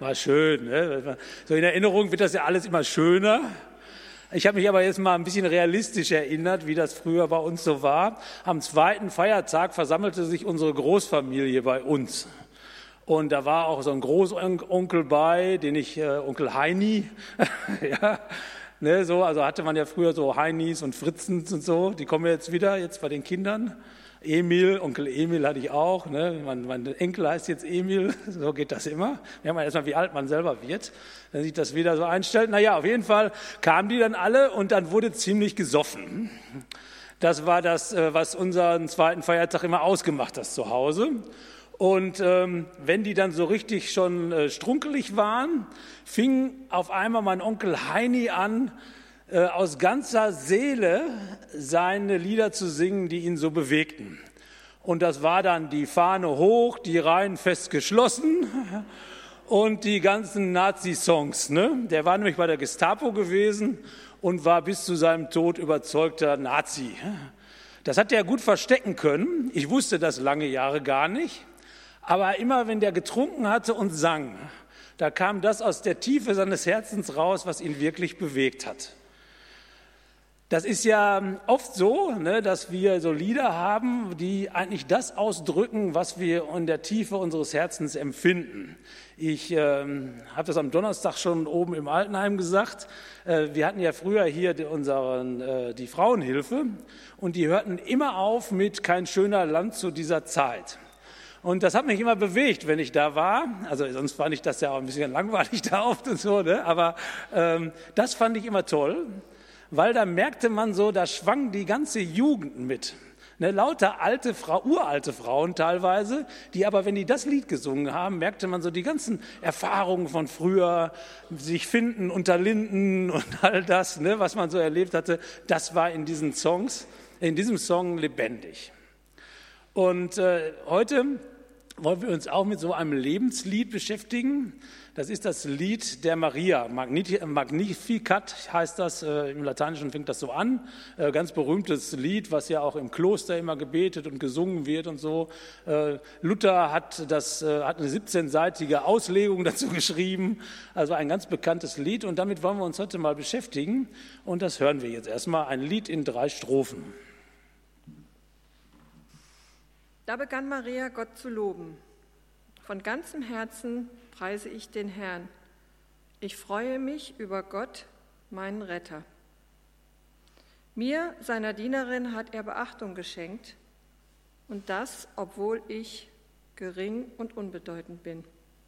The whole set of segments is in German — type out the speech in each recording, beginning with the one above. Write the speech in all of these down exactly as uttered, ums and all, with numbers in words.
war schön. Ne? So in Erinnerung wird das ja alles immer schöner. Ich habe mich aber jetzt mal ein bisschen realistisch erinnert, wie das früher bei uns so war. Am zweiten Feiertag versammelte sich unsere Großfamilie bei uns. Und da war auch so ein Großonkel bei, den ich äh, Onkel Heini, ja, ne, so, also hatte man ja früher so Heinis und Fritzens und so, die kommen jetzt wieder, jetzt bei den Kindern. Emil, Onkel Emil hatte ich auch, ne? mein, mein Enkel heißt jetzt Emil, so geht das immer. Wir haben ja erstmal, wie alt man selber wird, wenn sich das wieder so einstellt. Naja, auf jeden Fall kamen die dann alle und dann wurde ziemlich gesoffen. Das war das, was unseren zweiten Feiertag immer ausgemacht hat zu Hause. Und ähm, wenn die dann so richtig schon äh, strunkelig waren, fing auf einmal mein Onkel Heini an, äh, aus ganzer Seele seine Lieder zu singen, die ihn so bewegten. Und das war dann die Fahne hoch, die Reihen fest geschlossen und die ganzen Nazi-Songs. Ne? Der war nämlich bei der Gestapo gewesen und war bis zu seinem Tod überzeugter Nazi. Das hat er gut verstecken können. Ich wusste das lange Jahre gar nicht. Aber immer, wenn der getrunken hatte und sang, da kam das aus der Tiefe seines Herzens raus, was ihn wirklich bewegt hat. Das ist ja oft so, ne, dass wir so Lieder haben, die eigentlich das ausdrücken, was wir in der Tiefe unseres Herzens empfinden. Ich ähm, habe das am Donnerstag schon oben im Altenheim gesagt. Äh, wir hatten ja früher hier die, unseren, äh, die Frauenhilfe und die hörten immer auf mit "Kein schöner Land zu dieser Zeit". Und das hat mich immer bewegt, wenn ich da war. Also sonst fand ich das ja auch ein bisschen langweilig da oft und so, ne? Aber ähm, das fand ich immer toll, weil da merkte man so, da schwang die ganze Jugend mit. Ne? Lauter alte Frau, uralte Frauen teilweise, die aber, wenn die das Lied gesungen haben, merkte man so die ganzen Erfahrungen von früher, sich finden unter Linden und all das, ne, was man so erlebt hatte, das war in diesen Songs, in diesem Song lebendig. Und äh, heute wollen wir uns auch mit so einem Lebenslied beschäftigen. Das ist das Lied der Maria. Magnificat heißt das, im Lateinischen fängt das so an. Ganz berühmtes Lied, was ja auch im Kloster immer gebetet und gesungen wird und so. Luther hat, das, hat eine siebzehnseitige Auslegung dazu geschrieben, also ein ganz bekanntes Lied. Und damit wollen wir uns heute mal beschäftigen. Und das hören wir jetzt erstmal, ein Lied in drei Strophen. Da begann Maria, Gott zu loben. Von ganzem Herzen preise ich den Herrn. Ich freue mich über Gott, meinen Retter. Mir, seiner Dienerin, hat er Beachtung geschenkt, und das, obwohl ich gering und unbedeutend bin.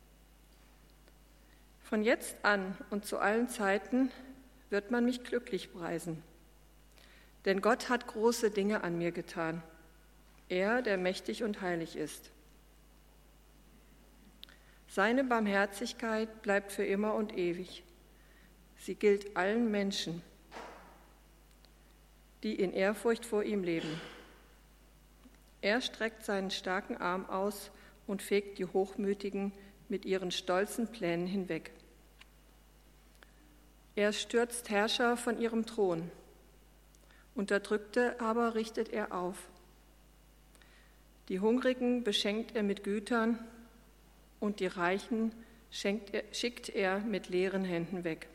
Von jetzt an und zu allen Zeiten wird man mich glücklich preisen, denn Gott hat große Dinge an mir getan. Er, der mächtig und heilig ist. Seine Barmherzigkeit bleibt für immer und ewig. Sie gilt allen Menschen, die in Ehrfurcht vor ihm leben. Er streckt seinen starken Arm aus und fegt die Hochmütigen mit ihren stolzen Plänen hinweg. Er stürzt Herrscher von ihrem Thron. Unterdrückte aber richtet er auf. Die Hungrigen beschenkt er mit Gütern und die Reichen schenkt er, schickt er mit leeren Händen weg.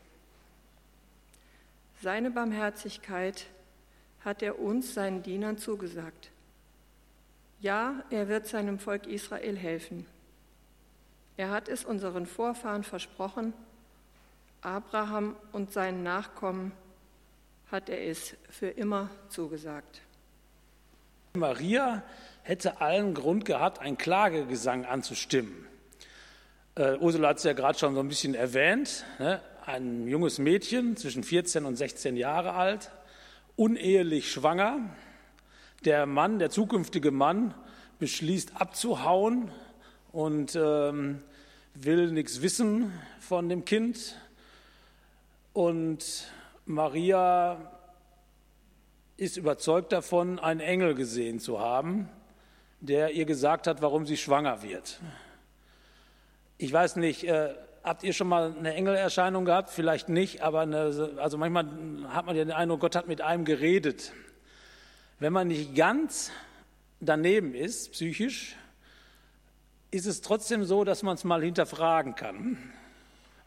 Seine Barmherzigkeit hat er uns, seinen Dienern, zugesagt. Ja, er wird seinem Volk Israel helfen. Er hat es unseren Vorfahren versprochen, Abraham und seinen Nachkommen hat er es für immer zugesagt. Maria hätte allen Grund gehabt, einen Klagegesang anzustimmen. Äh, Ursula hat es ja gerade schon so ein bisschen erwähnt. Ne? Ein junges Mädchen, zwischen vierzehn und sechzehn Jahre alt, unehelich schwanger. Der Mann, der zukünftige Mann, beschließt abzuhauen und ähm, will nichts wissen von dem Kind. Und Maria ist überzeugt davon, einen Engel gesehen zu haben, der ihr gesagt hat, warum sie schwanger wird. Ich weiß nicht, äh, habt ihr schon mal eine Engelerscheinung gehabt? Vielleicht nicht, aber eine, also manchmal hat man ja den Eindruck, Gott hat mit einem geredet. Wenn man nicht ganz daneben ist, psychisch, ist es trotzdem so, dass man es mal hinterfragen kann.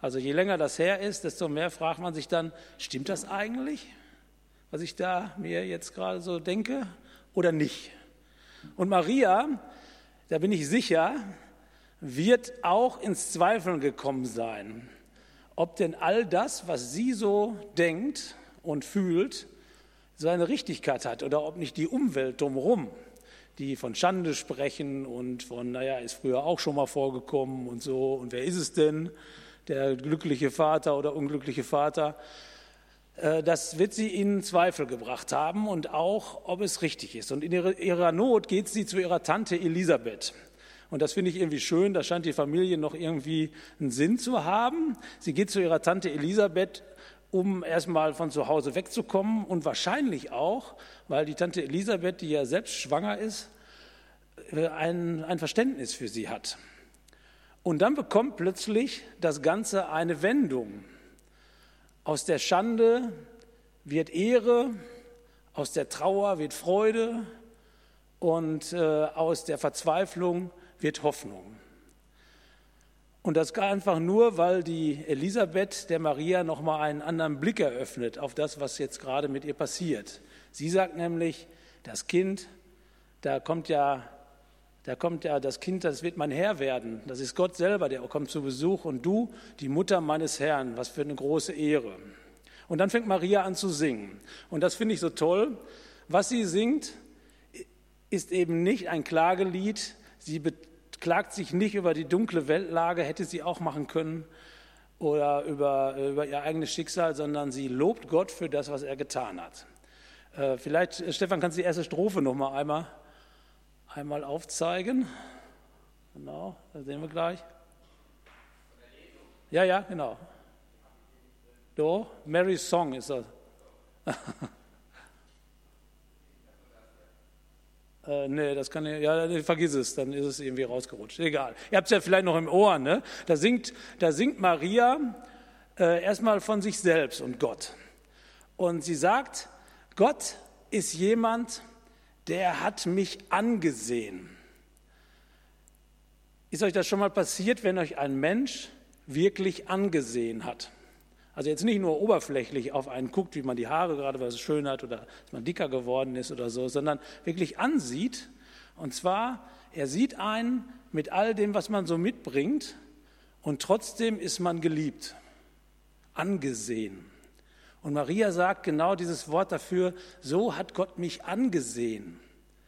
Also je länger das her ist, desto mehr fragt man sich dann, stimmt das eigentlich, was ich da mir jetzt gerade so denke oder nicht? Und Maria, da bin ich sicher, wird auch ins Zweifeln gekommen sein, ob denn all das, was sie so denkt und fühlt, seine Richtigkeit hat oder ob nicht die Umwelt drumherum, die von Schande sprechen und von, naja, ist früher auch schon mal vorgekommen und so, und wer ist es denn, der glückliche Vater oder unglückliche Vater, das wird sie in Zweifel gebracht haben und auch, ob es richtig ist. Und in ihrer Not geht sie zu ihrer Tante Elisabeth. Und das finde ich irgendwie schön, da scheint die Familie noch irgendwie einen Sinn zu haben. Sie geht zu ihrer Tante Elisabeth, um erstmal von zu Hause wegzukommen und wahrscheinlich auch, weil die Tante Elisabeth, die ja selbst schwanger ist, ein, ein Verständnis für sie hat. Und dann bekommt plötzlich das Ganze eine Wendung. Aus der Schande wird Ehre, aus der Trauer wird Freude und äh, aus der Verzweiflung wird Hoffnung. Und das einfach nur, weil die Elisabeth der Maria nochmal einen anderen Blick eröffnet auf das, was jetzt gerade mit ihr passiert. Sie sagt nämlich, das Kind, da kommt ja, da kommt ja das Kind, das wird mein Herr werden. Das ist Gott selber, der kommt zu Besuch, und du, die Mutter meines Herrn, was für eine große Ehre. Und dann fängt Maria an zu singen. Und das finde ich so toll. Was sie singt, ist eben nicht ein Klagelied. Sie beklagt sich nicht über die dunkle Weltlage, hätte sie auch machen können, oder über, über ihr eigenes Schicksal, sondern sie lobt Gott für das, was er getan hat. Äh, vielleicht, Stefan, kannst du die erste Strophe noch mal einmal, einmal aufzeigen? Genau, das sehen wir gleich. Ja, ja, genau. So, Mary's Song ist das. Äh, nee, das kann ich, ja, vergiss es, dann ist es irgendwie rausgerutscht. Egal. Ihr habt es ja vielleicht noch im Ohr, ne? Da singt, da singt Maria äh, erstmal von sich selbst und Gott. Und sie sagt, Gott ist jemand, der hat mich angesehen. Ist euch das schon mal passiert, wenn euch ein Mensch wirklich angesehen hat? Also jetzt nicht nur oberflächlich auf einen guckt, wie man die Haare gerade, weil es schön hat oder dass man dicker geworden ist oder so, sondern wirklich ansieht. Und zwar, er sieht einen mit all dem, was man so mitbringt, und trotzdem ist man geliebt, angesehen. Und Maria sagt genau dieses Wort dafür, so hat Gott mich angesehen.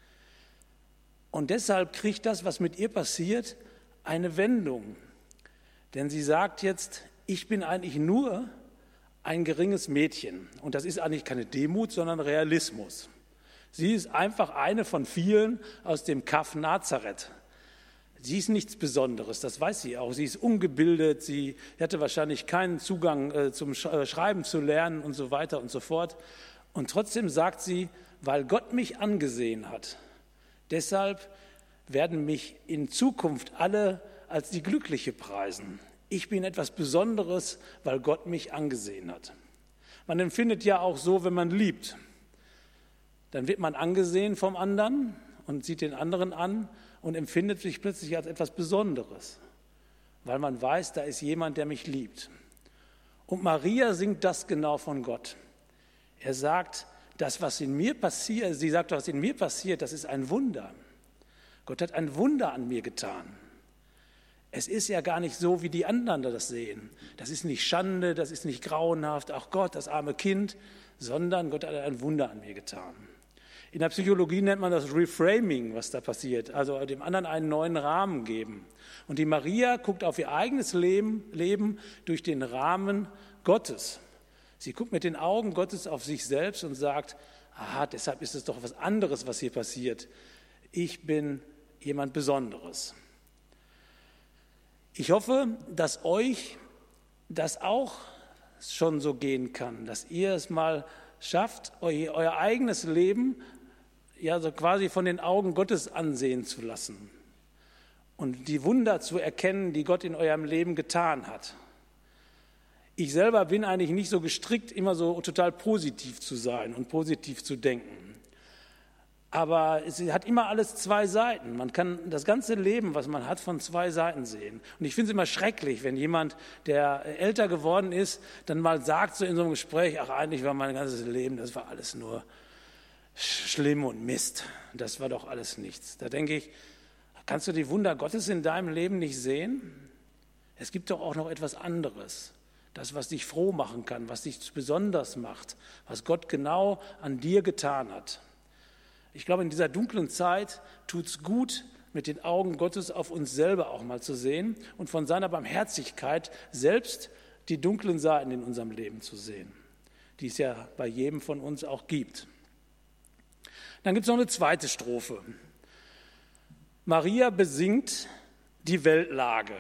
Und deshalb kriegt das, was mit ihr passiert, eine Wendung. Denn sie sagt jetzt, ich bin eigentlich nur ein geringes Mädchen. Und das ist eigentlich keine Demut, sondern Realismus. Sie ist einfach eine von vielen aus dem Kaff Nazareth. Sie ist nichts Besonderes, das weiß sie auch. Sie ist ungebildet, sie hatte wahrscheinlich keinen Zugang äh, zum Schreiben zu lernen und so weiter und so fort. Und trotzdem sagt sie, weil Gott mich angesehen hat, deshalb werden mich in Zukunft alle als die Glückliche preisen. Ich bin etwas Besonderes, weil Gott mich angesehen hat. Man empfindet ja auch so, wenn man liebt. Dann wird man angesehen vom anderen und sieht den anderen an und empfindet sich plötzlich als etwas Besonderes, weil man weiß, da ist jemand, der mich liebt. Und Maria singt das genau von Gott. Er sagt, das, was in mir passiert, sie sagt, was in mir passiert, das ist ein Wunder. Gott hat ein Wunder an mir getan. Es ist ja gar nicht so, wie die anderen das sehen. Das ist nicht Schande, das ist nicht grauenhaft, ach Gott, das arme Kind, sondern Gott hat ein Wunder an mir getan. In der Psychologie nennt man das Reframing, was da passiert, also dem anderen einen neuen Rahmen geben. Und die Maria guckt auf ihr eigenes Leben, Leben durch den Rahmen Gottes. Sie guckt mit den Augen Gottes auf sich selbst und sagt, aha, deshalb ist es doch was anderes, was hier passiert. Ich bin jemand Besonderes. Ich hoffe, dass euch das auch schon so gehen kann, dass ihr es mal schafft, euer, euer eigenes Leben ja so quasi von den Augen Gottes ansehen zu lassen und die Wunder zu erkennen, die Gott in eurem Leben getan hat. Ich selber bin eigentlich nicht so gestrickt, immer so total positiv zu sein und positiv zu denken. Aber es hat immer alles zwei Seiten. Man kann das ganze Leben, was man hat, von zwei Seiten sehen. Und ich finde es immer schrecklich, wenn jemand, der älter geworden ist, dann mal sagt so in so einem Gespräch, ach eigentlich war mein ganzes Leben, das war alles nur schlimm und Mist. Das war doch alles nichts. Da denke ich, kannst du die Wunder Gottes in deinem Leben nicht sehen? Es gibt doch auch noch etwas anderes. Das, was dich froh machen kann, was dich besonders macht, was Gott genau an dir getan hat. Ich glaube, in dieser dunklen Zeit tut es gut, mit den Augen Gottes auf uns selber auch mal zu sehen und von seiner Barmherzigkeit selbst die dunklen Seiten in unserem Leben zu sehen, die es ja bei jedem von uns auch gibt. Dann gibt es noch eine zweite Strophe. Maria besingt die Weltlage.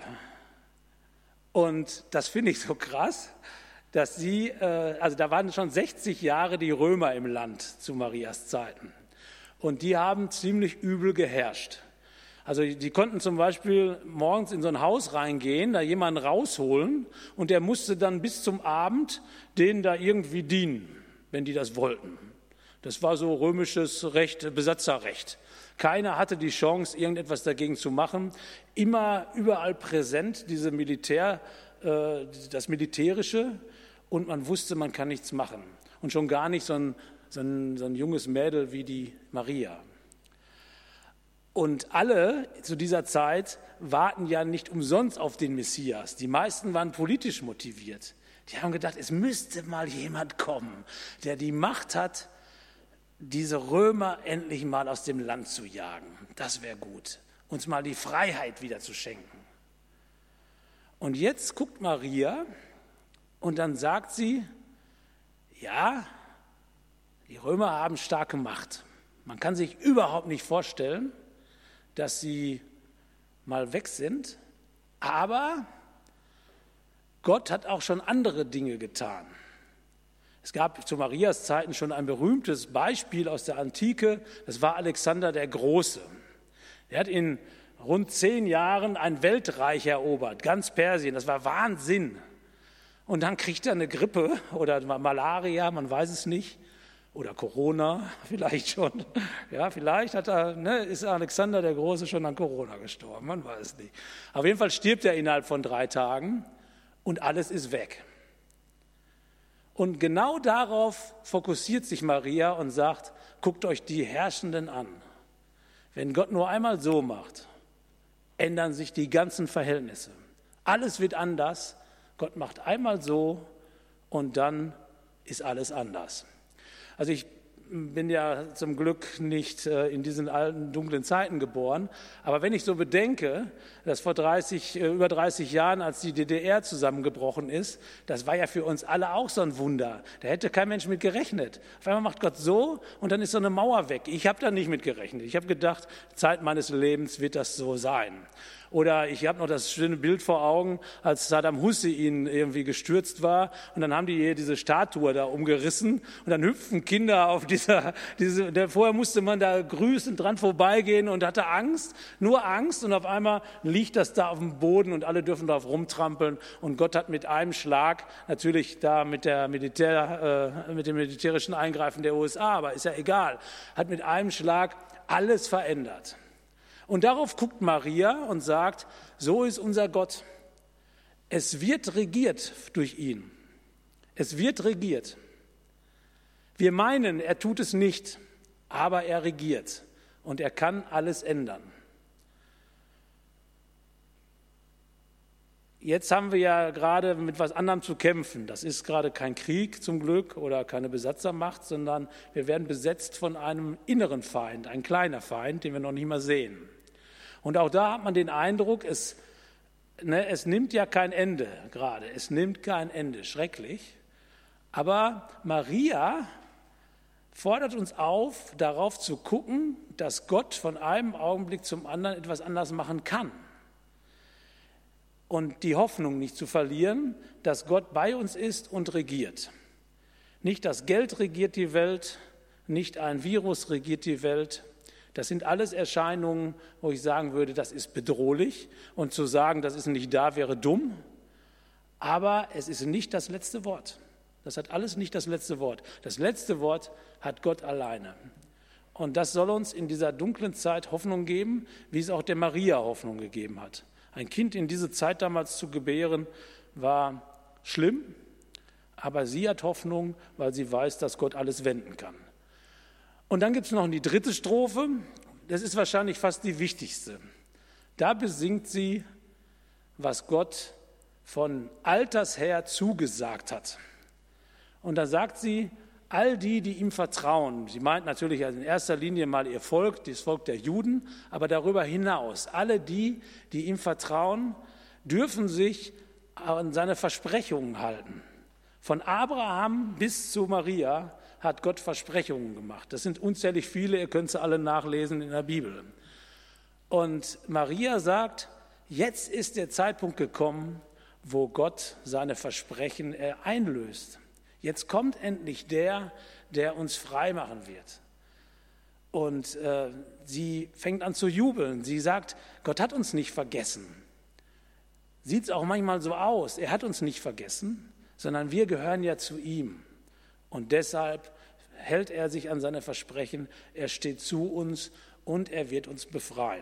Und das finde ich so krass, dass sie, also da waren schon sechzig Jahre die Römer im Land zu Marias Zeiten. Und die haben ziemlich übel geherrscht. Also die konnten zum Beispiel morgens in so ein Haus reingehen, da jemanden rausholen und der musste dann bis zum Abend denen da irgendwie dienen, wenn die das wollten. Das war so römisches Recht, Besatzerrecht. Keiner hatte die Chance, irgendetwas dagegen zu machen. Immer überall präsent, diese Militär, äh, das Militärische, und man wusste, man kann nichts machen. Und schon gar nicht so ein So ein, so ein junges Mädel wie die Maria. Und alle zu dieser Zeit warten ja nicht umsonst auf den Messias. Die meisten waren politisch motiviert. Die haben gedacht, es müsste mal jemand kommen, der die Macht hat, diese Römer endlich mal aus dem Land zu jagen. Das wäre gut, uns mal die Freiheit wieder zu schenken. Und jetzt guckt Maria und dann sagt sie, ja, die Römer haben starke Macht. Man kann sich überhaupt nicht vorstellen, dass sie mal weg sind. Aber Gott hat auch schon andere Dinge getan. Es gab zu Marias Zeiten schon ein berühmtes Beispiel aus der Antike. Das war Alexander der Große. Er hat in rund zehn Jahren ein Weltreich erobert, ganz Persien. Das war Wahnsinn. Und dann kriegt er eine Grippe oder Malaria, man weiß es nicht. Oder Corona, vielleicht schon. Ja, vielleicht hat er, ne, ist Alexander der Große schon an Corona gestorben, man weiß es nicht. Auf jeden Fall stirbt er innerhalb von drei Tagen und alles ist weg. Und genau darauf fokussiert sich Maria und sagt, guckt euch die Herrschenden an. Wenn Gott nur einmal so macht, ändern sich die ganzen Verhältnisse. Alles wird anders. Gott macht einmal so und dann ist alles anders. Also ich bin ja zum Glück nicht in diesen alten, dunklen Zeiten geboren, aber wenn ich so bedenke, dass vor dreißig, über dreißig Jahren, als die D D R zusammengebrochen ist, das war ja für uns alle auch so ein Wunder. Da hätte kein Mensch mit gerechnet. Auf einmal macht Gott so und dann ist so eine Mauer weg. Ich habe da nicht mit gerechnet. Ich habe gedacht, Zeit meines Lebens wird das so sein. Oder ich habe noch das schöne Bild vor Augen, als Saddam Hussein irgendwie gestürzt war und dann haben die hier diese Statue da umgerissen und dann hüpfen Kinder auf dieser, diese, der, vorher musste man da grüßend dran vorbeigehen und hatte Angst, nur Angst und auf einmal liegt das da auf dem Boden und alle dürfen darauf rumtrampeln und Gott hat mit einem Schlag, natürlich da mit, der Militär, äh, mit dem militärischen Eingreifen der U S A, aber ist ja egal, hat mit einem Schlag alles verändert. Und darauf guckt Maria und sagt, so ist unser Gott. Es wird regiert durch ihn. Es wird regiert. Wir meinen, er tut es nicht, aber er regiert und er kann alles ändern. Jetzt haben wir ja gerade mit was anderem zu kämpfen. Das ist gerade kein Krieg zum Glück oder keine Besatzermacht, sondern wir werden besetzt von einem inneren Feind, ein kleiner Feind, den wir noch nicht mal sehen. Und auch da hat man den Eindruck, es, ne, es nimmt ja kein Ende gerade, es nimmt kein Ende, schrecklich. Aber Maria fordert uns auf, darauf zu gucken, dass Gott von einem Augenblick zum anderen etwas anders machen kann. Und die Hoffnung nicht zu verlieren, dass Gott bei uns ist und regiert. Nicht das Geld regiert die Welt, nicht ein Virus regiert die Welt. Das sind alles Erscheinungen, wo ich sagen würde, das ist bedrohlich. Und zu sagen, das ist nicht da, wäre dumm. Aber es ist nicht das letzte Wort. Das hat alles nicht das letzte Wort. Das letzte Wort hat Gott alleine. Und das soll uns in dieser dunklen Zeit Hoffnung geben, wie es auch der Maria Hoffnung gegeben hat. Ein Kind in diese Zeit damals zu gebären, war schlimm, aber sie hat Hoffnung, weil sie weiß, dass Gott alles wenden kann. Und dann gibt es noch die dritte Strophe, das ist wahrscheinlich fast die wichtigste. Da besingt sie, was Gott von alters her zugesagt hat. Und da sagt sie, all die, die ihm vertrauen, sie meint natürlich in erster Linie mal ihr Volk, das Volk der Juden, aber darüber hinaus, alle die, die ihm vertrauen, dürfen sich an seine Versprechungen halten. Von Abraham bis zu Maria hat Gott Versprechungen gemacht. Das sind unzählig viele, ihr könnt sie alle nachlesen in der Bibel. Und Maria sagt, jetzt ist der Zeitpunkt gekommen, wo Gott seine Versprechen einlöst. Jetzt kommt endlich der, der uns frei machen wird. Und äh, sie fängt an zu jubeln. Sie sagt, Gott hat uns nicht vergessen. Sieht es auch manchmal so aus. Er hat uns nicht vergessen, sondern wir gehören ja zu ihm. Und deshalb hält er sich an seine Versprechen. Er steht zu uns und er wird uns befreien.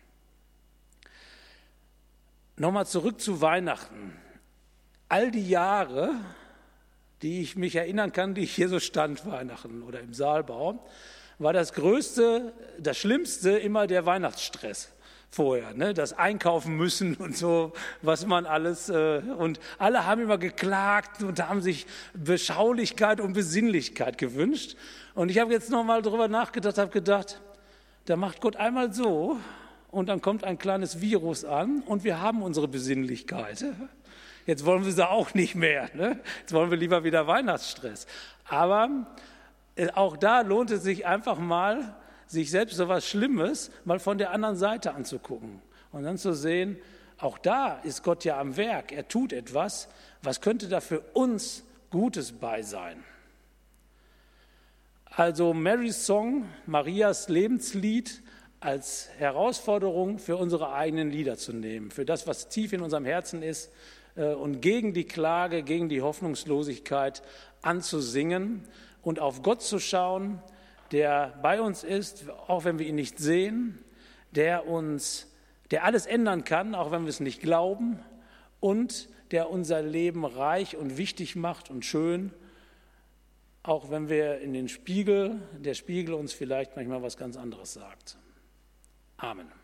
Nochmal zurück zu Weihnachten. All die Jahre, die ich mich erinnern kann, die ich hier so stand, Weihnachten oder im Saalbau, war das Größte, das Schlimmste immer der Weihnachtsstress vorher, ne? Das Einkaufen müssen und so, was man alles, äh, und alle haben immer geklagt und haben sich Beschaulichkeit und Besinnlichkeit gewünscht. Und ich habe jetzt nochmal drüber nachgedacht, habe gedacht, da macht Gott einmal so und dann kommt ein kleines Virus an und wir haben unsere Besinnlichkeit. Jetzt wollen wir sie auch nicht mehr. Ne? Jetzt wollen wir lieber wieder Weihnachtsstress. Aber auch da lohnt es sich einfach mal, sich selbst so etwas Schlimmes mal von der anderen Seite anzugucken. Und dann zu sehen, auch da ist Gott ja am Werk. Er tut etwas. Was könnte da für uns Gutes bei sein? Also Marys Song, Marias Lebenslied, als Herausforderung für unsere eigenen Lieder zu nehmen. Für das, was tief in unserem Herzen ist, und gegen die Klage, gegen die Hoffnungslosigkeit anzusingen und auf Gott zu schauen, der bei uns ist, auch wenn wir ihn nicht sehen, der uns, der alles ändern kann, auch wenn wir es nicht glauben, und der unser Leben reich und wichtig macht und schön, auch wenn wir in den Spiegel, der Spiegel uns vielleicht manchmal was ganz anderes sagt. Amen.